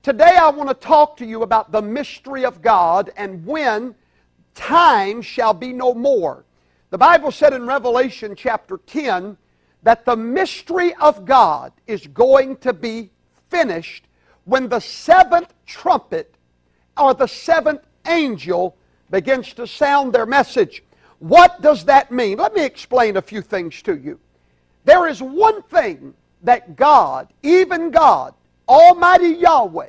Today I want to talk to you about the mystery of God and when time shall be no more. The Bible said in Revelation chapter 10 that the mystery of God is going to be finished when the seventh trumpet or the seventh angel begins to sound their message. What does that mean? Let me explain a few things to you. There is one thing that God, even God, Almighty Yahweh,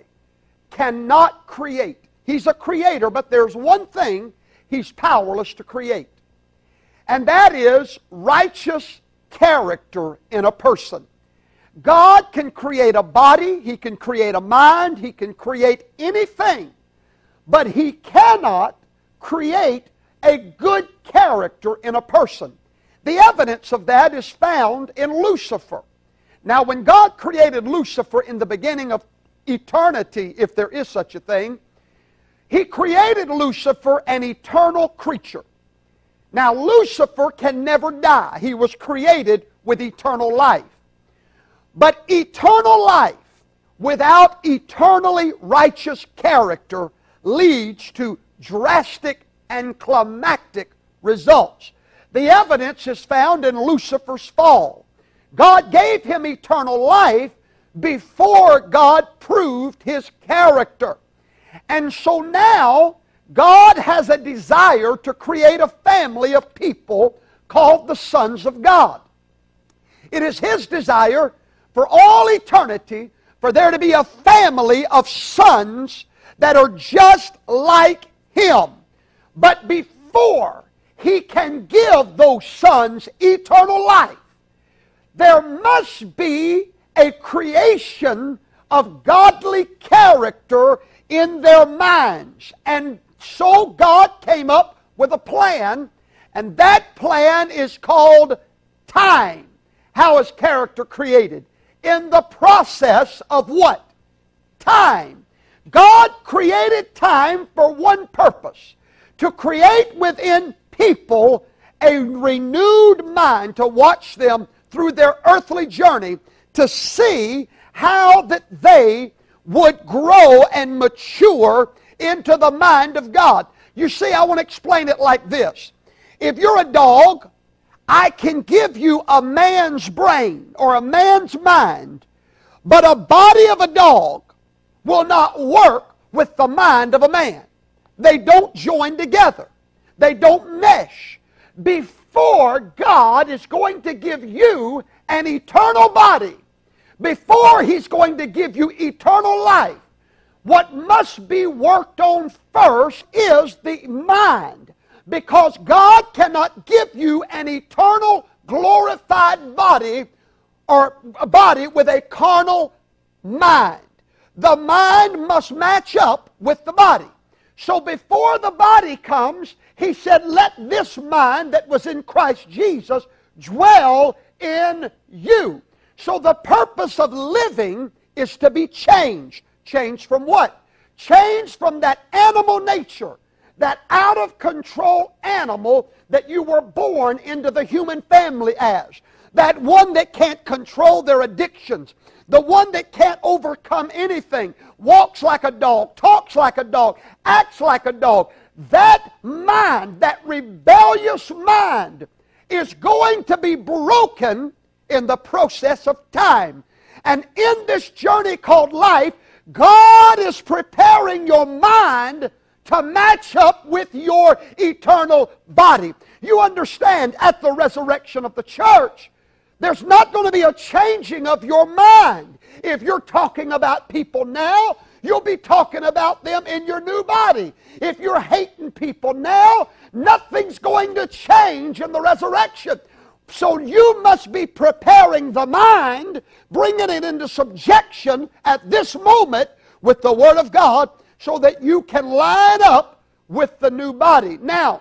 cannot create. He's a creator, but there's one thing He's powerless to create. And that is righteous character in a person. God can create a body, He can create a mind, He can create anything, but He cannot create a good character in a person. The evidence of that is found in Lucifer. Now, when God created Lucifer in the beginning of eternity, if there is such a thing, He created Lucifer an eternal creature. Now, Lucifer can never die. He was created with eternal life. But eternal life without eternally righteous character leads to drastic and climactic results. The evidence is found in Lucifer's fall. God gave him eternal life before God proved His character. And so now, God has a desire to create a family of people called the sons of God. It is His desire for all eternity for there to be a family of sons that are just like Him. But before He can give those sons eternal life, there must be a creation of godly character in their minds. And so God came up with a plan, and that plan is called time. How is character created? In the process of what? Time. God created time for one purpose: to create within people a renewed mind, to watch them through their earthly journey, to see how that they would grow and mature into the mind of God. You see, I want to explain it like this. If you're a dog, I can give you a man's brain or a man's mind, but a body of a dog will not work with the mind of a man. They don't join together. They don't mesh. Before God is going to give you an eternal body, before He's going to give you eternal life, what must be worked on first is the mind. Because God cannot give you an eternal glorified body or a body with a carnal mind. The mind must match up with the body. So before the body comes, He said, let this mind that was in Christ Jesus dwell in you. So the purpose of living is to be changed. Changed from what? Changed from that animal nature, that out-of-control animal that you were born into the human family as. That one that can't control their addictions. The one that can't overcome anything. Walks like a dog, talks like a dog, acts like a dog. That mind, that rebellious mind, is going to be broken in the process of time. And in this journey called life, God is preparing your mind to match up with your eternal body. You understand, at the resurrection of the church, there's not going to be a changing of your mind. If you're talking about people now, you'll be talking about them in your new body. If you're hating people now, nothing's going to change in the resurrection. So you must be preparing the mind, bringing it into subjection at this moment with the Word of God, so that you can line up with the new body. Now,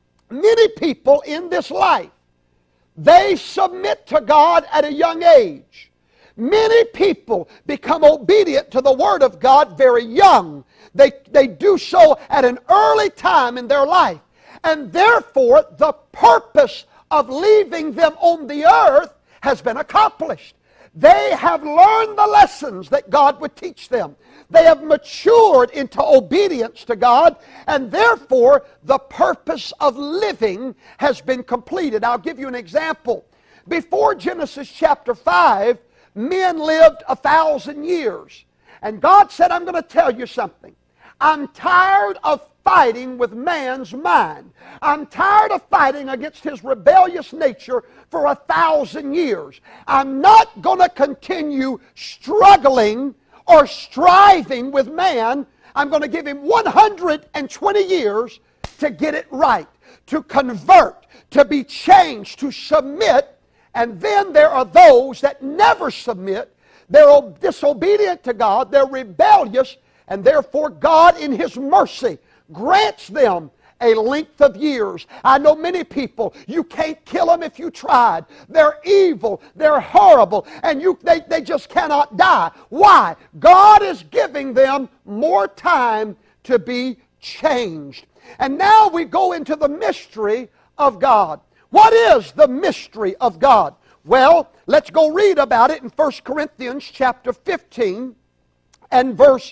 many people in this life, they submit to God at a young age. Many people become obedient to the Word of God very young. They do so at an early time in their life. And therefore, the purpose of leaving them on the earth has been accomplished. They have learned the lessons that God would teach them. They have matured into obedience to God, and therefore the purpose of living has been completed. I'll give you an example. Before Genesis chapter 5, men lived 1,000 years. And God said, I'm going to tell you something. I'm tired of fighting with man's mind. I'm tired of fighting against his rebellious nature for 1,000 years. I'm not going to continue struggling or striving with man. I'm going to give him 120 years to get it right, to convert, to be changed, to submit. And then there are those that never submit. They're disobedient to God. They're rebellious. And therefore God in His mercy grants them a length of years. I know many people, you can't kill them if you tried. They're evil. They're horrible. And they just cannot die. Why? God is giving them more time to be changed. And now we go into the mystery of God. What is the mystery of God? Well, let's go read about it in 1 Corinthians chapter 15 and verse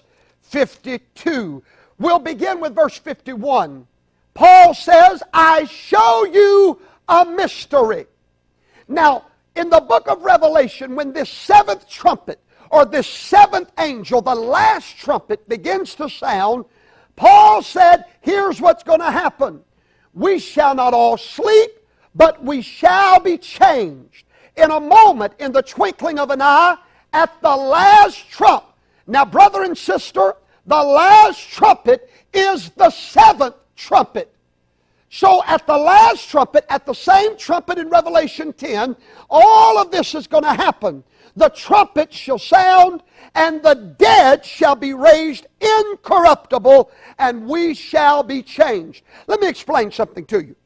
52. We'll begin with verse 51. Paul says, I show you a mystery. Now, in the book of Revelation, when this seventh trumpet, or this seventh angel, the last trumpet, begins to sound, Paul said, here's what's going to happen. We shall not all sleep, but we shall be changed in a moment, in the twinkling of an eye, at the last trump. Now, brother and sister, the last trumpet is the seventh trumpet. So at the last trumpet, at the same trumpet in Revelation 10, all of this is going to happen. The trumpet shall sound, and the dead shall be raised incorruptible, and we shall be changed. Let me explain something to you.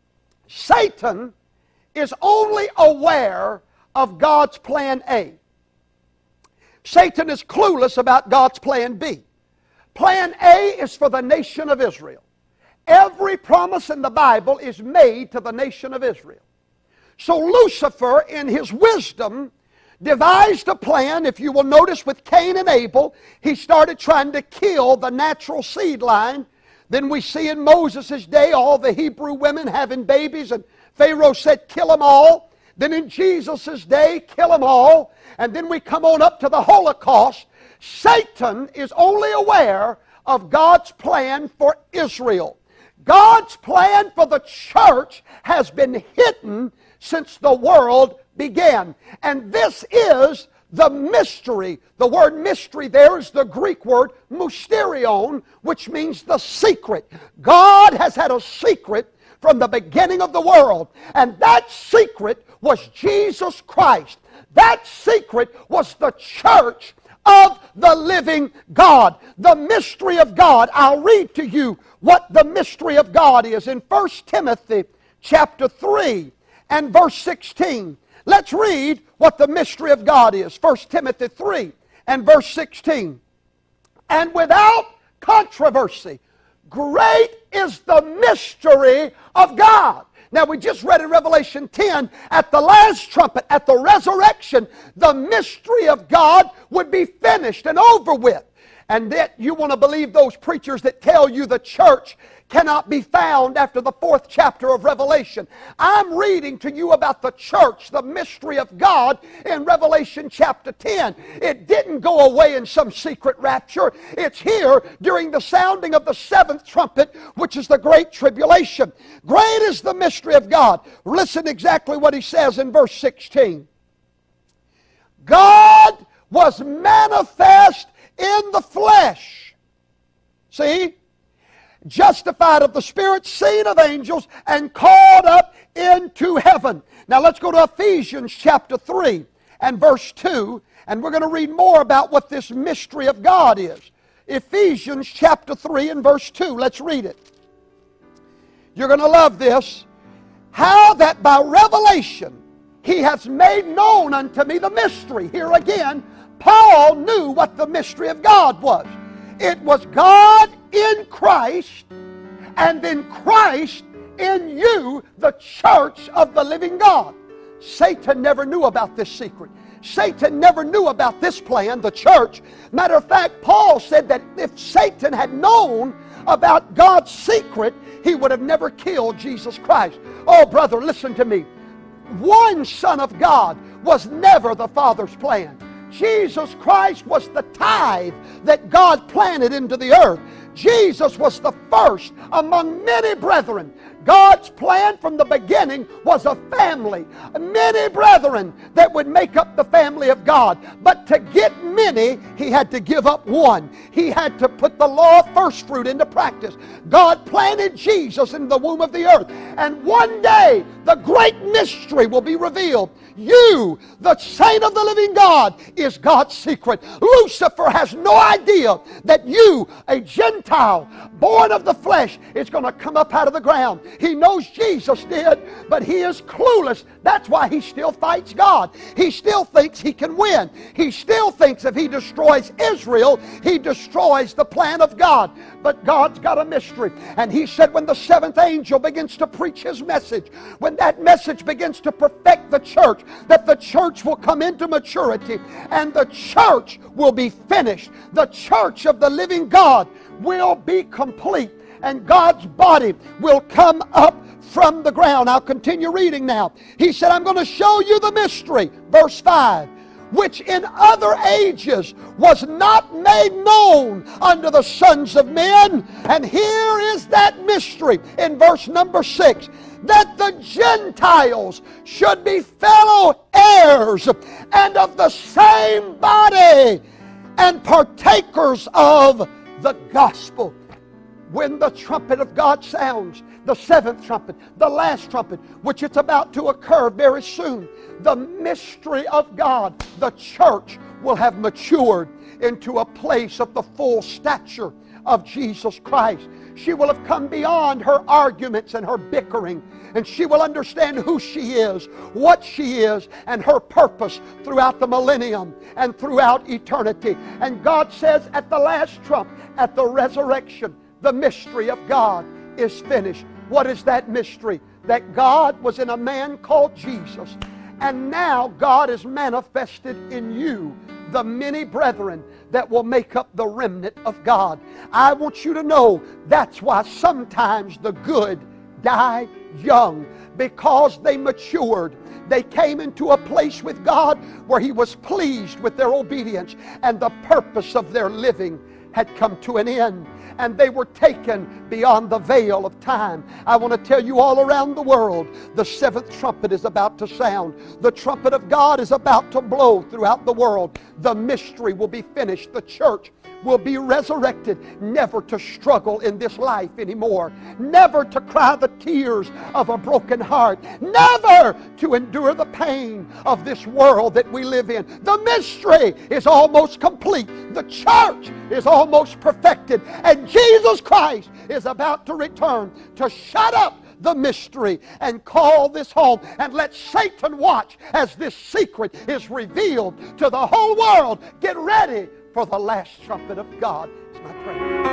Satan is only aware of God's plan A. Satan is clueless about God's plan B. Plan A is for the nation of Israel. Every promise in the Bible is made to the nation of Israel. So Lucifer, in his wisdom, devised a plan. If you will notice with Cain and Abel, he started trying to kill the natural seed line. Then we see in Moses' day all the Hebrew women having babies, and Pharaoh said, kill them all. Then in Jesus' day, kill them all. And then we come on up to the Holocaust. Satan is only aware of God's plan for Israel. God's plan for the church has been hidden since the world began. And this is the mystery. The word mystery there is the Greek word mysterion, which means the secret. God has had a secret from the beginning of the world. And that secret was Jesus Christ. That secret was the church of the living God. The mystery of God. I'll read to you what the mystery of God is in 1 Timothy chapter 3 and verse 16. Let's read what the mystery of God is. 1 Timothy 3 and verse 16. And without controversy, great is the mystery of God. Now, we just read in Revelation 10, at the last trumpet, at the resurrection, the mystery of God would be finished and over with. And that you want to believe those preachers that tell you the church cannot be found after the 4th chapter of Revelation. I'm reading to you about the church, the mystery of God in Revelation chapter 10. It didn't go away in some secret rapture. It's here during the sounding of the 7th trumpet, which is the Great Tribulation. Great is the mystery of God. Listen exactly what he says in verse 16. God was manifest in the flesh. See? Justified of the Spirit, seen of angels, and called up into heaven. Now let's go to Ephesians chapter 3 and verse 2, and we're going to read more about what this mystery of God is. Ephesians chapter 3 and verse 2. Let's read it. You're going to love this. How that by revelation he hath made known unto me the mystery. Here again, Paul knew what the mystery of God was. It was God in Christ, and then Christ in you, the church of the living God. Satan never knew about this secret. Satan never knew about this plan, the church. Matter of fact, Paul said that if Satan had known about God's secret, he would have never killed Jesus Christ. Oh, brother, listen to me. One Son of God was never the Father's plan. Jesus Christ was the tithe that God planted into the earth. Jesus was the first among many brethren. God's plan from the beginning was a family, many brethren that would make up the family of God. But to get many, He had to give up one. He had to put the law of first fruit into practice. God planted Jesus in the womb of the earth. And one day, the great mystery will be revealed. You, the saint of the living God, is God's secret. Lucifer has no idea that you, a Gentile, born of the flesh, is going to come up out of the ground. He knows Jesus did, but he is clueless. That's why he still fights God. He still thinks he can win. He still thinks if he destroys Israel, he destroys the plan of God. But God's got a mystery. And he said when the seventh angel begins to preach his message, when that message begins to perfect the church, that the church will come into maturity and the church will be finished. The church of the living God will be complete, and God's body will come up from the ground. I'll continue reading now. He said, I'm going to show you the mystery. Verse 5. Which in other ages was not made known unto the sons of men. And here is that mystery in verse number 6. That the Gentiles should be fellow heirs and of the same body and partakers of the gospel. When the trumpet of God sounds, the seventh trumpet, the last trumpet, which is about to occur very soon, the mystery of God, the church will have matured into a place of the full stature of Jesus Christ. She will have come beyond her arguments and her bickering, and she will understand who she is, what she is, and her purpose throughout the millennium and throughout eternity. And God says at the last trump, at the resurrection, the mystery of God is finished. What is that mystery? That God was in a man called Jesus, and now God is manifested in you, the many brethren that will make up the remnant of God. I want you to know that's why sometimes the good die young, because they matured. They came into a place with God where He was pleased with their obedience, and the purpose of their living had come to an end, and they were taken beyond the veil of time. I want to tell you, all around the world, the seventh trumpet is about to sound. The trumpet of God is about to blow throughout the world. The mystery will be finished. The church will be resurrected, never to struggle in this life anymore, never to cry the tears of a broken heart, never to endure the pain of this world that we live in. The mystery is almost complete. The church is almost perfected, and Jesus Christ is about to return to shut up the mystery and call this home, and let Satan watch as this secret is revealed to the whole world. Get ready for the last trumpet of God. It's my prayer.